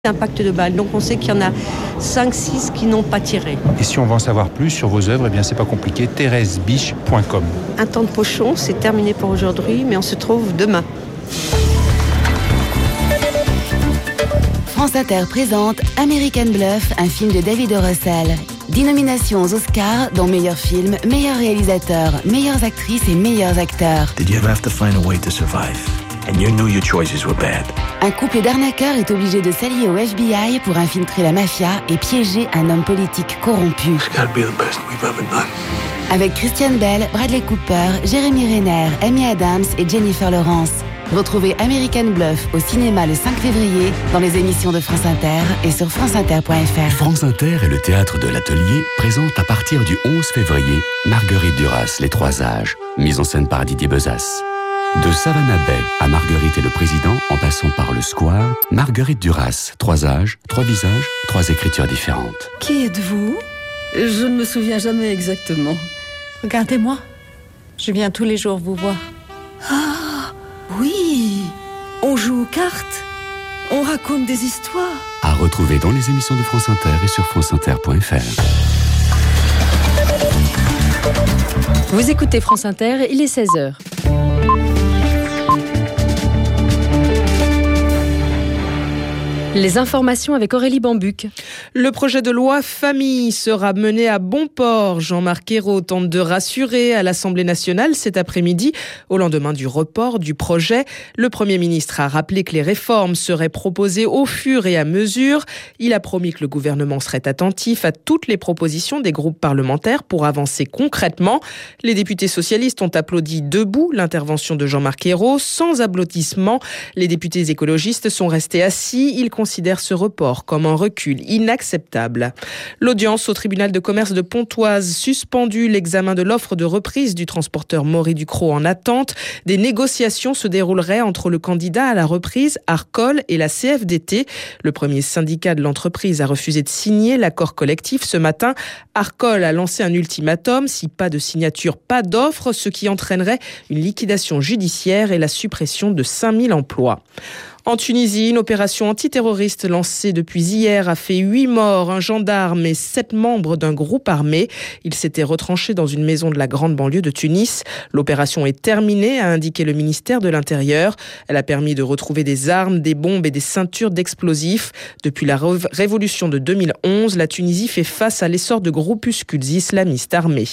Impact de balles. Donc on sait qu'il y en a 5-6 qui n'ont pas tiré. Et si on veut en savoir plus sur vos œuvres, eh bien c'est pas compliqué, thérèsebiche.com. Un temps de pochon, c'est terminé pour aujourd'hui, mais on se retrouve demain. France Inter présente American Bluff, un film de David O. Russell. 10 nominations aux Oscars, dont meilleur film, meilleur réalisateur, meilleures actrices et meilleurs acteurs. Did you ever have to find a way to survive? And you knew your choices were bad. Un couple d'arnaqueurs est obligé de s'allier au FBI pour infiltrer la mafia et piéger un homme politique corrompu. It's gotta be the best we've ever done. Avec Christian Bale, Bradley Cooper, Jeremy Renner, Amy Adams et Jennifer Lawrence. Retrouvez American Bluff au cinéma le 5 février dans les émissions de France Inter et sur franceinter.fr. France Inter et le Théâtre de l'Atelier présentent à partir du 11 février Marguerite Duras, Les Trois Âges, mise en scène par Didier Bezas. De Savannah Bay à Marguerite et le Président, en passant par le Square, Marguerite Duras, 3 âges, 3 visages, 3 écritures différentes. Qui êtes-vous ? Je ne me souviens jamais exactement. Regardez-moi. Je viens tous les jours vous voir. Ah, oui. On joue aux cartes. On raconte des histoires. À retrouver dans les émissions de France Inter et sur franceinter.fr. Vous écoutez France Inter, il est 16h. Les informations avec Aurélie Bambuc. Le projet de loi famille sera mené à bon port. Jean-Marc Ayrault tente de rassurer à l'Assemblée nationale cet après-midi, au lendemain du report du projet. Le Premier ministre a rappelé que les réformes seraient proposées au fur et à mesure. Il a promis que le gouvernement serait attentif à toutes les propositions des groupes parlementaires pour avancer concrètement. Les députés socialistes ont applaudi debout l'intervention de Jean-Marc Ayrault. Sans applaudissements, les députés écologistes sont restés assis. Ils considère ce report comme un recul inacceptable. L'audience au tribunal de commerce de Pontoise suspendu l'examen de l'offre de reprise du transporteur Maury Ducrot en attente. Des négociations se dérouleraient entre le candidat à la reprise, Arcol, et la CFDT. Le premier syndicat de l'entreprise a refusé de signer l'accord collectif ce matin. Arcol a lancé un ultimatum. Si pas de signature, pas d'offre, ce qui entraînerait une liquidation judiciaire et la suppression de 5000 emplois. En Tunisie, une opération antiterroriste lancée depuis hier a fait 8 morts, un gendarme et 7 membres d'un groupe armé. Ils s'étaient retranchés dans une maison de la grande banlieue de Tunis. L'opération est terminée, a indiqué le ministère de l'Intérieur. Elle a permis de retrouver des armes, des bombes et des ceintures d'explosifs. Depuis la révolution de 2011, la Tunisie fait face à l'essor de groupuscules islamistes armés.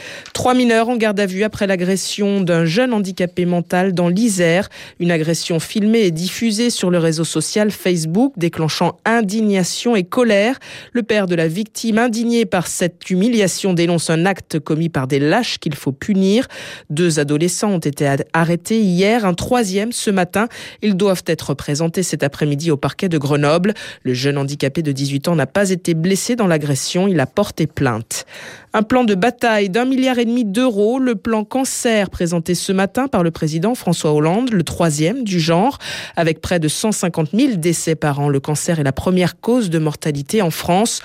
3 mineurs en garde à vue après l'agression d'un jeune handicapé mental dans l'Isère. Une agression filmée et diffusée sur le réseau social Facebook, déclenchant indignation et colère. Le père de la victime, indigné par cette humiliation, dénonce un acte commis par des lâches qu'il faut punir. 2 adolescents ont été arrêtés hier, un 3e ce matin. Ils doivent être présentés cet après-midi au parquet de Grenoble. Le jeune handicapé de 18 ans n'a pas été blessé dans l'agression, il a porté plainte. Un plan de bataille d'1,5 milliard d'euros, le plan cancer présenté ce matin par le président François Hollande, le 3e du genre, avec près de 150 000 décès par an. Le cancer est la première cause de mortalité en France.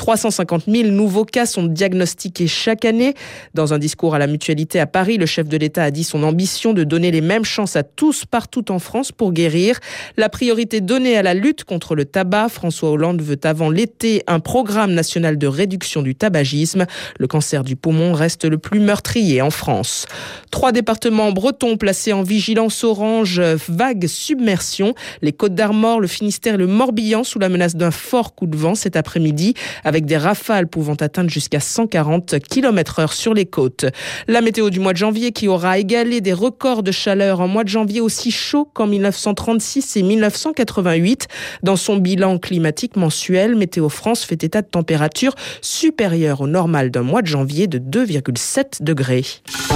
350 000 nouveaux cas sont diagnostiqués chaque année. Dans un discours à la Mutualité à Paris, le chef de l'État a dit son ambition de donner les mêmes chances à tous partout en France pour guérir. La priorité donnée à la lutte contre le tabac. François Hollande veut avant l'été un programme national de réduction du tabagisme. Le cancer du poumon reste le plus meurtrier en France. 3 départements bretons placés en vigilance orange vague submersion. Les Côtes-d'Armor, le Finistère et le Morbihan sous la menace d'un fort coup de vent cet après-midi, avec des rafales pouvant atteindre jusqu'à 140 km/h sur les côtes. La météo du mois de janvier qui aura égalé des records de chaleur en mois de janvier aussi chaud qu'en 1936 et 1988. Dans son bilan climatique mensuel, Météo France fait état de températures supérieures au normal d'un mois de janvier de 2,7 degrés.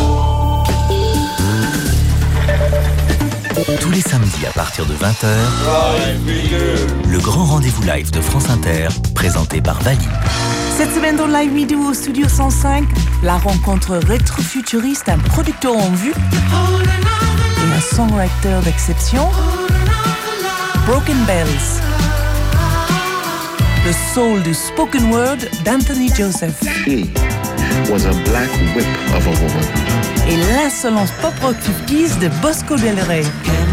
Tous les samedis à partir de 20h, le grand rendez-vous live de France Inter, présenté par Vali. Cette semaine dans Live Midou au Studio 105, la rencontre rétro-futuriste, un producteur en vue et un songwriter d'exception, Broken Bells. Le soul du spoken word d'Anthony Joseph. He was a black whip of a woman. Et l'insolence pop-rock 50s de Bosco Del Rey.